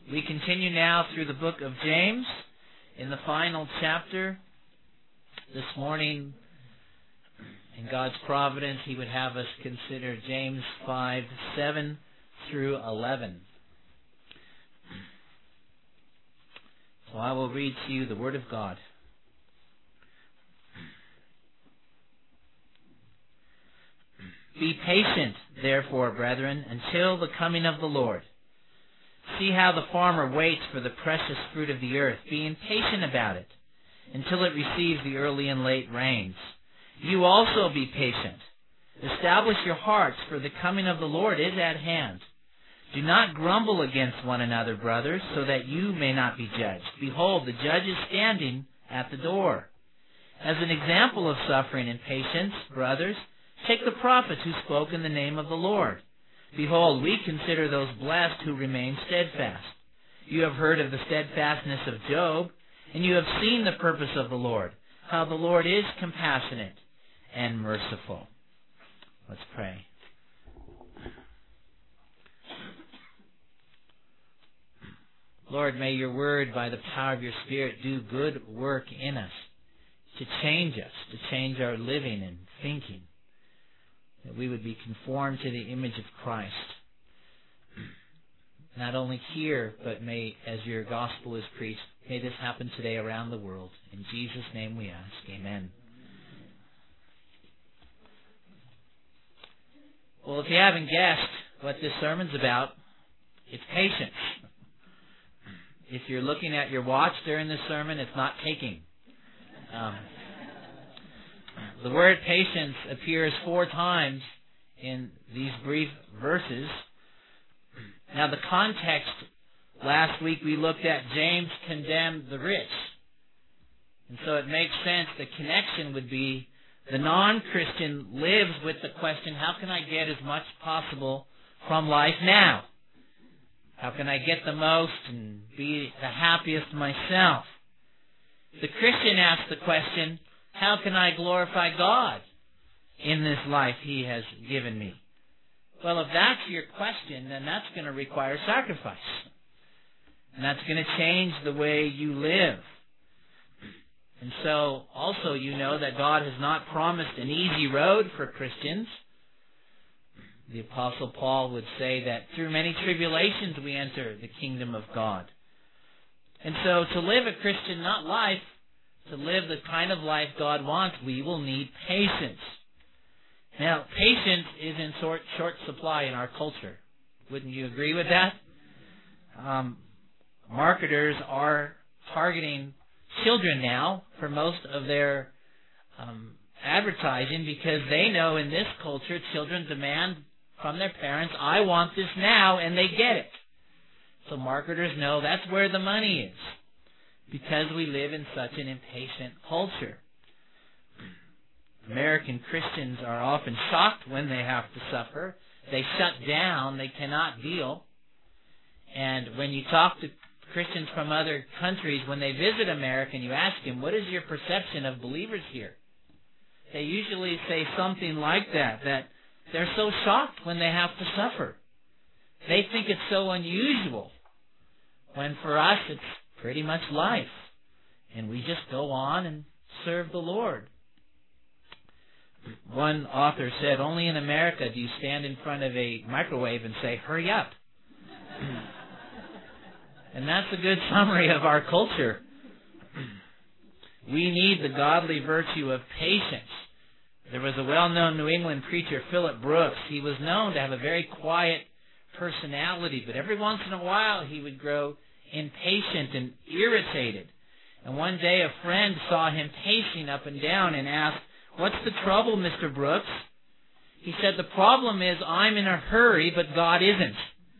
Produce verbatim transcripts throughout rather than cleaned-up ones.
We continue now through the book of James in the final chapter. This morning, in God's providence, He would have us consider James five, seven through eleven. So I will read to you the Word of God. Be patient, therefore, brethren, until the coming of the Lord. See how the farmer waits for the precious fruit of the earth, being patient about it, until it receives the early and late rains. You also be patient. Establish your hearts, for the coming of the Lord is at hand. Do not grumble against one another, brothers, so that you may not be judged. Behold, the judge is standing at the door. As an example of suffering and patience, brothers, take the prophets who spoke in the name of the Lord. Behold, we consider those blessed who remain steadfast. You have heard of the steadfastness of Job, and you have seen the purpose of the Lord, how the Lord is compassionate and merciful. Let's pray. Lord, may your word, by the power of your Spirit, do good work in us, to change us, to change our living and thinking, that we would be conformed to the image of Christ. Not only here, but may, as your gospel is preached, may this happen today around the world. In Jesus' name we ask. Amen. Well, if you haven't guessed what this sermon's about, it's patience. If you're looking at your watch during this sermon, it's not taking. Um, the word patience appears four times in these brief verses. Now, the context, last week we looked at James condemned the rich. And so it makes sense the connection would be the non-Christian lives with the question, how can I get as much possible from life now? How can I get the most and be the happiest myself? The Christian asks the question, how can I glorify God in this life He has given me? Well, if that's your question, then that's going to require sacrifice. And that's going to change the way you live. And so, also, you know that God has not promised an easy road for Christians. The Apostle Paul would say that through many tribulations we enter the kingdom of God. And so, to live a Christian not life, to live the kind of life God wants, we will need patience. Now, patience is in short, short supply in our culture. Wouldn't you agree with that? Um, marketers are targeting children now for most of their um, advertising because they know in this culture children demand from their parents, I want this now, and they get it. So marketers know that's where the money is, because we live in such an impatient culture. American Christians are often shocked when they have to suffer. They shut down. They cannot deal. And when you talk to Christians from other countries, when they visit America and you ask them, what is your perception of believers here? They usually say something like that, that they're so shocked when they have to suffer. They think it's so unusual, when for us it's pretty much life. And we just go on and serve the Lord. One author said, only in America do you stand in front of a microwave and say, hurry up. And that's a good summary of our culture. We need the godly virtue of patience. There was a well-known New England preacher, Philip Brooks. He was known to have a very quiet personality, but every once in a while he would grow impatient and irritated. And one day a friend saw him pacing up and down and asked, what's the trouble, Mister Brooks? He said, the problem is I'm in a hurry, but God isn't.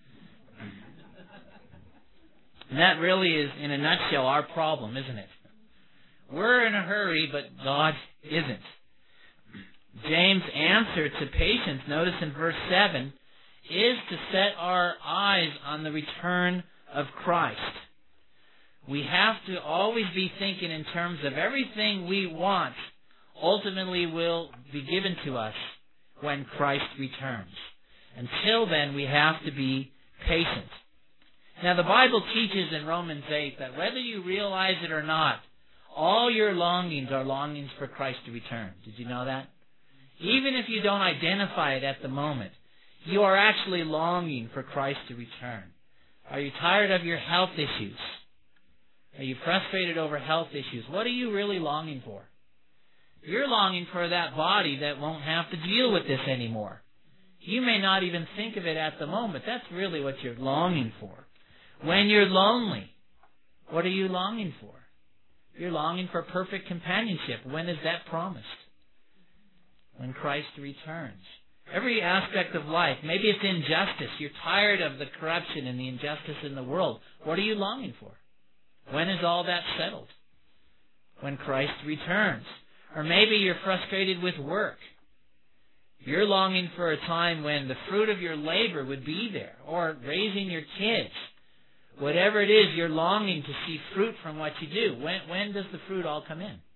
And that really is, in a nutshell, our problem, isn't it? We're in a hurry, but God isn't. James' answer to patience, notice in verse seven, is to set our eyes on the return of Christ. We have to always be thinking in terms of everything we want ultimately will be given to us when Christ returns. Until then, we have to be patient. Now, the Bible teaches in Romans eight that whether you realize it or not, all your longings are longings for Christ to return. Did you know that? Even if you don't identify it at the moment, you are actually longing for Christ to return. Are you tired of your health issues? Are you frustrated over health issues? What are you really longing for? You're longing for that body that won't have to deal with this anymore. You may not even think of it at the moment. That's really what you're longing for. When you're lonely, what are you longing for? You're longing for perfect companionship. When is that promised? When Christ returns. Every aspect of life, maybe it's injustice. You're tired of the corruption and the injustice in the world. What are you longing for? When is all that settled? When Christ returns. Or maybe you're frustrated with work. You're longing for a time when the fruit of your labor would be there, or raising your kids. Whatever it is, you're longing to see fruit from what you do. When, when does the fruit all come in?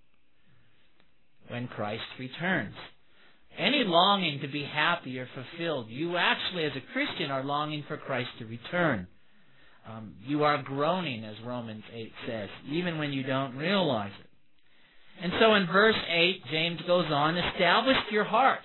When Christ returns. Any longing to be happy or fulfilled, you actually as a Christian are longing for Christ to return. Um, you are groaning, as Romans eight says, even when you don't realize it. And so in verse eight, James goes on, establish your hearts.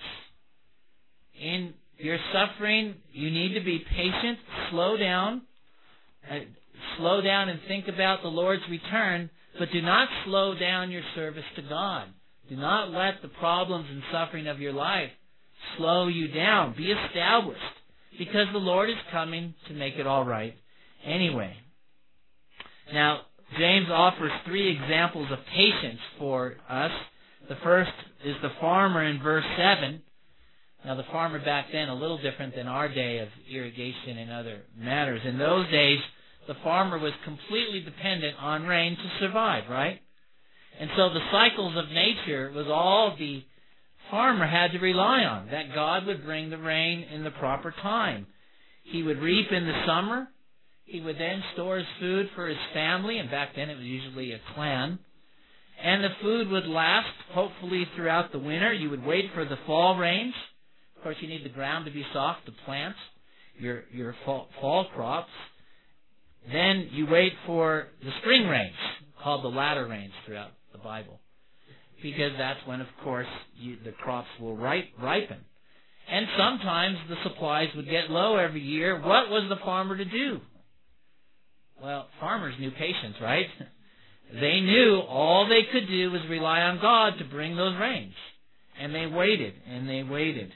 In your suffering, you need to be patient, slow down, uh, slow down and think about the Lord's return, but do not slow down your service to God. Do not let the problems and suffering of your life slow you down. Be established, because the Lord is coming to make it all right anyway. Now, James offers three examples of patience for us. The first is the farmer in verse seven. Now, the farmer back then, a little different than our day of irrigation and other matters. In those days, the farmer was completely dependent on rain to survive, right? And so the cycles of nature was all the farmer had to rely on, that God would bring the rain in the proper time. He would reap in the summer. He would then store his food for his family, and back then it was usually a clan. And the food would last, hopefully, throughout the winter. You would wait for the fall rains. Of course, you need the ground to be soft to plant your, your fall, fall crops. Then you wait for the spring rains, called the latter rains throughout the Bible, because that's when, of course, you, the crops will ripe, ripen. And sometimes the supplies would get low every year. What was the farmer to do? Well, farmers knew patience, right? They knew all they could do was rely on God to bring those rains. And they waited, and they waited.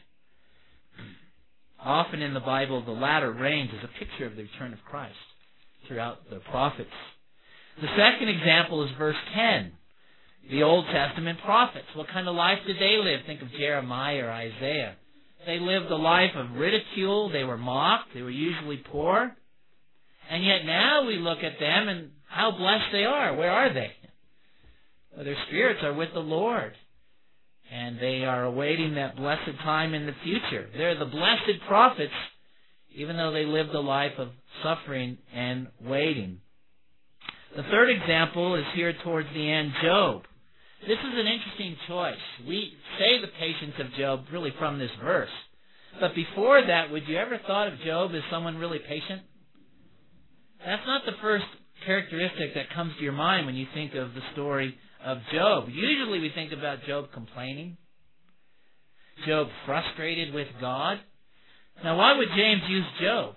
Often in the Bible, the latter rains is a picture of the return of Christ throughout the prophets. The second example is verse ten. The Old Testament prophets. What kind of life did they live? Think of Jeremiah or Isaiah. They lived a life of ridicule. They were mocked. They were usually poor. And yet now we look at them and how blessed they are. Where are they? Well, their spirits are with the Lord. And they are awaiting that blessed time in the future. They're the blessed prophets, even though they lived a life of suffering and waiting. The third example is here towards the end, Job. This is an interesting choice. We say the patience of Job really from this verse. But before that, would you ever thought of Job as someone really patient? That's not the first characteristic that comes to your mind when you think of the story of Job. Usually we think about Job complaining, Job frustrated with God. Now, why would James use Job?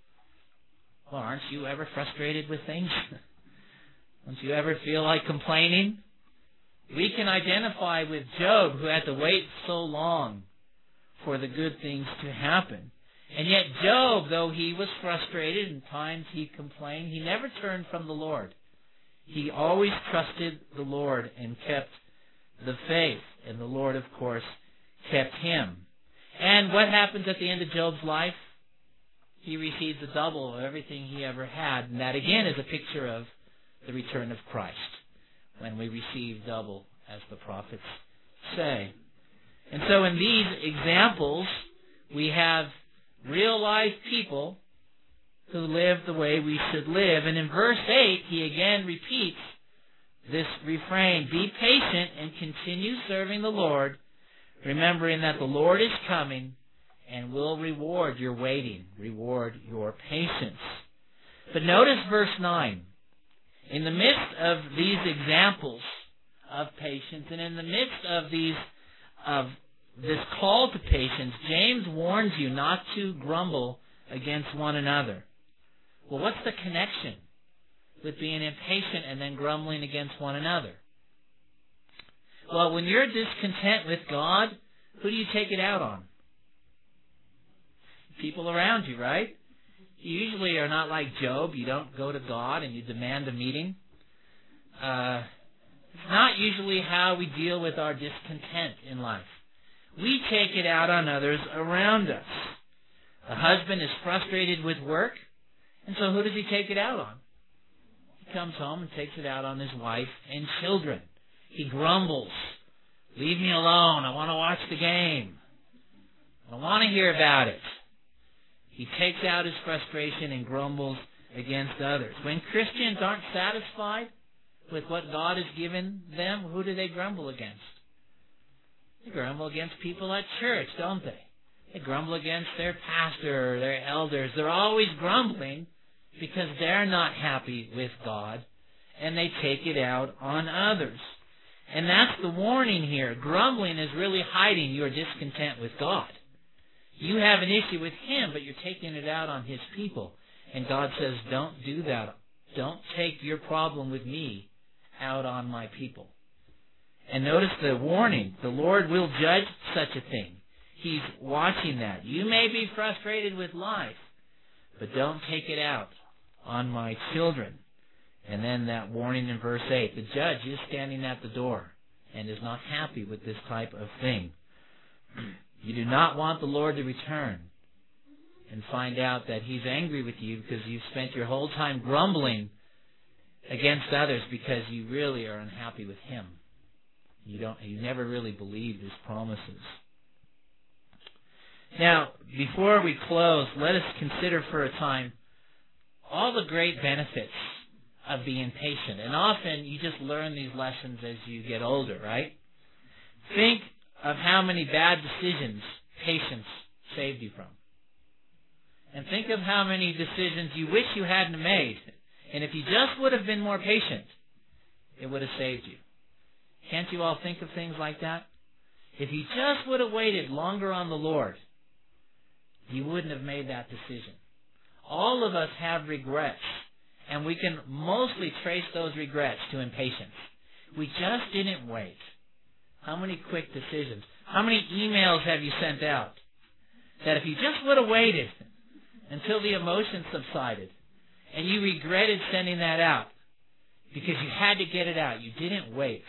Well, aren't you ever frustrated with things? Don't you ever feel like complaining? We can identify with Job, who had to wait so long for the good things to happen. And yet Job, though he was frustrated and times he complained, he never turned from the Lord. He always trusted the Lord and kept the faith. And the Lord, of course, kept him. And what happens at the end of Job's life? He receives a double of everything he ever had. And that again is a picture of the return of Christ, when we receive double, as the prophets say. And so in these examples, we have real life people who live the way we should live. And in verse eight, he again repeats this refrain, be patient and continue serving the Lord, remembering that the Lord is coming and will reward your waiting, reward your patience. But notice verse nine. In the midst of these examples of patience, and in the midst of these of this call to patience, James warns you not to grumble against one another. Well, what's the connection with being impatient and then grumbling against one another? Well, when you're discontent with God, who do you take it out on? People around you, right? You usually are not like Job. You don't go to God and you demand a meeting. Uh, it's not usually how we deal with our discontent in life. We take it out on others around us. The husband is frustrated with work, and so who does he take it out on? He comes home and takes it out on his wife and children. He grumbles. Leave me alone. I want to watch the game. I don't want to hear about it. He takes out his frustration and grumbles against others. When Christians aren't satisfied with what God has given them, who do they grumble against? They grumble against people at church, don't they? They grumble against their pastor or their elders. They're always grumbling because they're not happy with God, and they take it out on others. And that's the warning here. Grumbling is really hiding your discontent with God. You have an issue with Him, but you're taking it out on His people. And God says, don't do that. Don't take your problem with me out on my people. And notice the warning. The Lord will judge such a thing. He's watching that. You may be frustrated with life, but don't take it out on my children. And then that warning in verse eight. The judge is standing at the door and is not happy with this type of thing. You do not want the Lord to return and find out that He's angry with you because you've spent your whole time grumbling against others because you really are unhappy with Him. You don't, you never really believed His promises. Now, before we close, let us consider for a time all the great benefits of being patient. And often you just learn these lessons as you get older, right? Think of how many bad decisions patience saved you from. And think of how many decisions you wish you hadn't made. And if you just would have been more patient, it would have saved you. Can't you all think of things like that? If you just would have waited longer on the Lord, you wouldn't have made that decision. All of us have regrets, and we can mostly trace those regrets to impatience. We just didn't wait. How many quick decisions? How many emails have you sent out that if you just would have waited until the emotion subsided and you regretted sending that out because you had to get it out, you didn't wait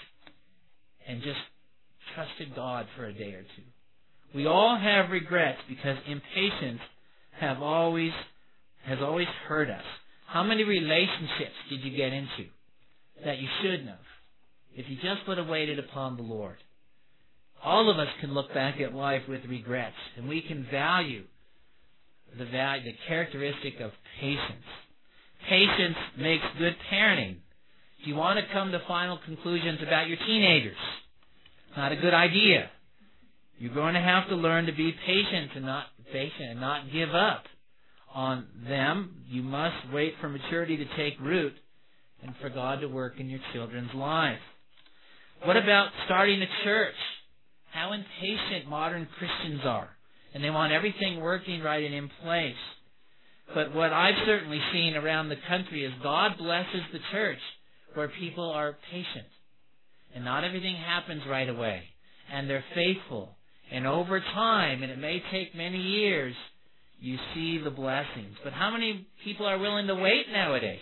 and just trusted God for a day or two. We all have regrets because impatience have always has always hurt us. How many relationships did you get into that you shouldn't have if you just would have waited upon the Lord? All of us can look back at life with regrets, and we can value the value, the characteristic of patience. Patience makes good parenting. If you want to come to final conclusions about your teenagers, not a good idea. You're going to have to learn to be patient and not patient and not give up on them. You must wait for maturity to take root and for God to work in your children's lives. What about starting a church? How impatient modern Christians are. And they want everything working right and in place. But what I've certainly seen around the country is God blesses the church where people are patient. And not everything happens right away. And they're faithful. And over time, and it may take many years, you see the blessings. But how many people are willing to wait nowadays?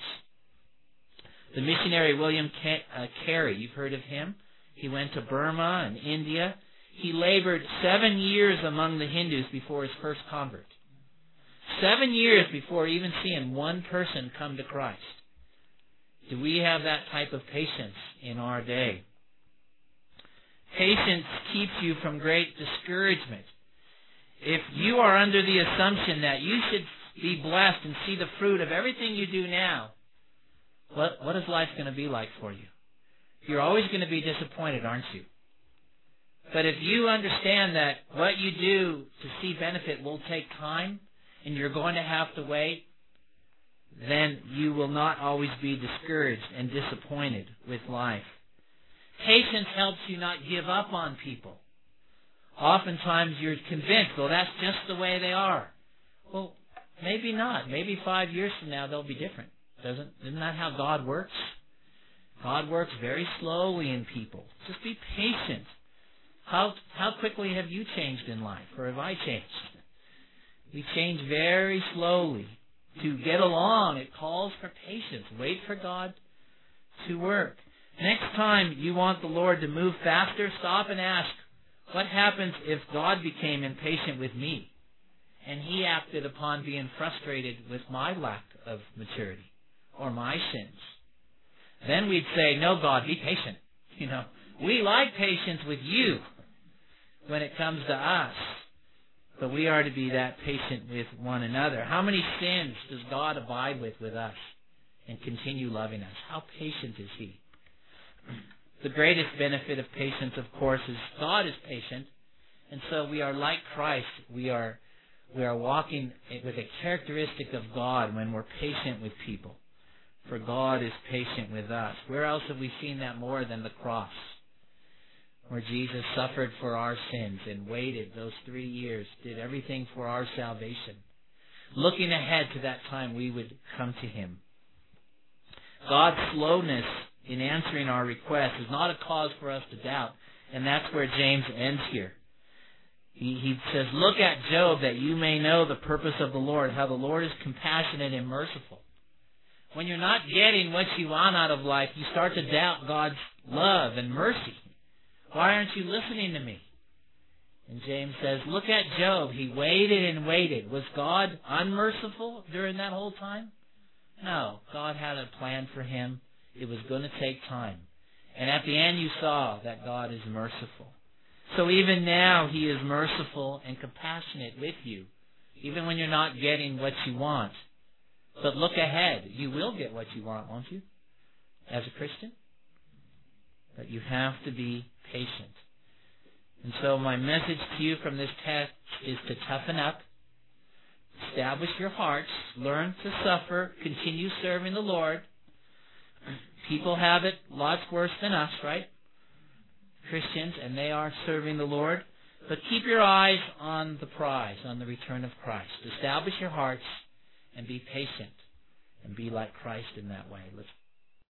The missionary William Carey, you've heard of him. He went to Burma and India. He labored seven years among the Hindus before his first convert. Seven years before even seeing one person come to Christ. Do we have that type of patience in our day? Patience keeps you from great discouragement. If you are under the assumption that you should be blessed and see the fruit of everything you do now, what, what is life going to be like for you? You're always going to be disappointed, aren't you? But if you understand that what you do to see benefit will take time and you're going to have to wait, then you will not always be discouraged and disappointed with life. Patience helps you not give up on people. Oftentimes you're convinced, well, that's just the way they are. Well, maybe not. Maybe five years from now they'll be different. Doesn't, isn't that how God works? God works very slowly in people. Just be patient. How, how quickly have you changed in life? Or have I changed? We change very slowly. To get along, it calls for patience. Wait for God to work. Next time you want the Lord to move faster, stop and ask, what happens if God became impatient with me and He acted upon being frustrated with my lack of maturity or my sins? Then we'd say, no, God, be patient. You know, we like patience with you when it comes to us, but we are to be that patient with one another. How many sins does God abide with with us and continue loving us? How patient is He? The greatest benefit of patience, of course, is God is patient, and so we are like Christ. We are we are walking with a characteristic of God when we're patient with people. For God is patient with us. Where else have we seen that more than the cross, where Jesus suffered for our sins and waited those three years, did everything for our salvation, looking ahead to that time we would come to Him. God's slowness in answering our requests is not a cause for us to doubt, and that's where James ends here. He, he says, look at Job that you may know the purpose of the Lord, how the Lord is compassionate and merciful. When you're not getting what you want out of life, you start to doubt God's love and mercy. Why aren't you listening to me? And James says, look at Job. He waited and waited. Was God unmerciful during that whole time? No. God had a plan for him. It was going to take time. And at the end you saw that God is merciful. So even now He is merciful and compassionate with you, even when you're not getting what you want. But look ahead. You will get what you want, won't you? As a Christian? But you have to be patient. And so my message to you from this text is to toughen up, establish your hearts, learn to suffer, continue serving the Lord. People have it lots worse than us, right? Christians, and they are serving the Lord. But keep your eyes on the prize, on the return of Christ. Establish your hearts and be patient and be like Christ in that way. Let's